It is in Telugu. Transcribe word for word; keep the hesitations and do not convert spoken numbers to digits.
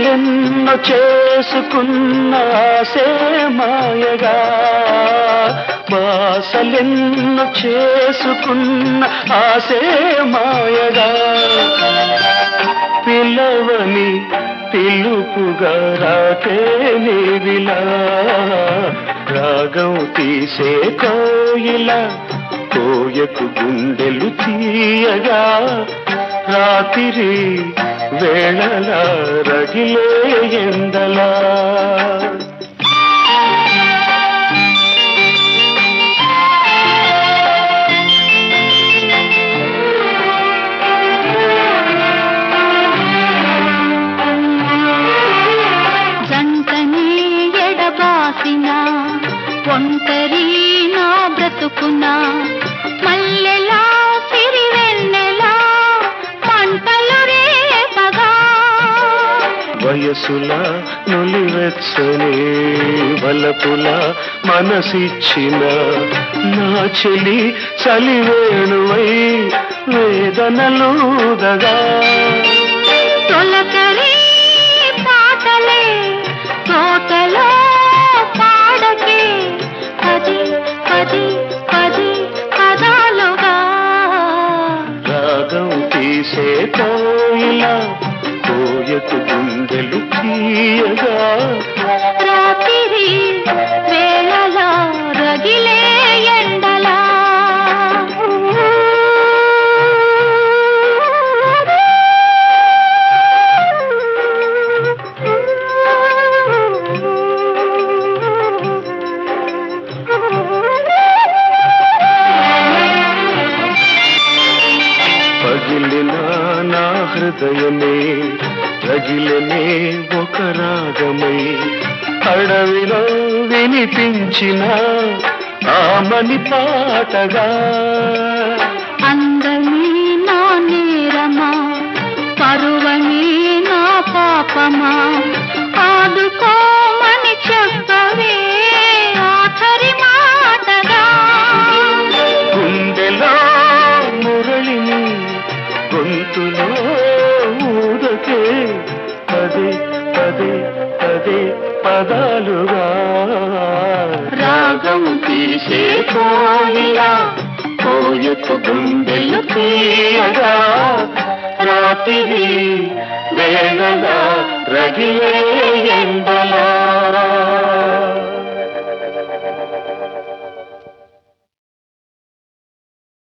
ఆశలెన్నో చేసుకున్న ఆశే మాయగా, బాసలెన్నో చేసుకున్న ఆశే మాయగా, పిలవని పిలుపుగా రాకే నీవిలా, రాగం తీసే కోయిలా కోయకు గుండెలు తీయగా, రాత్రి వేళలా రగిలే ఎండలా. జంటని ఎడబాసిన ఒంటరి నా బ్రతుకునా, మల్లెలా సిరివెన్నెలా మంటలు రేపగా, వయసుల నులివెచ్చని వలపుల మనసిచ్చిన నా చెలి చలివేణువై వేదనలూదగా, తొలకరి పాటలే తోటలో పాడకే పది పది పది పదాలుగా, రాగం తీసే కోయిలా కోయకు గుండెలు తీయగా, రాత్రి వేళలా రగిలే ఎండలా. పగిలిన నా హృదయమే రగిలనే ఒక రాగమై, అడవిలో వినిపించిన ఆమని పాటగా, అందమీ నా నేరమా పరువని నా పాపమా, ఆదుకోమని చెప్పవే ఆఖరి మాటగా, గుండెలో మురళిని గొంతులో ఊదకే పదే పదే పదే పదాలుగా, రాగం తీసే కోయిలా కోయకు గుండెలు తీయగా, రాత్రి వేళలా రగిలే ఎండలా.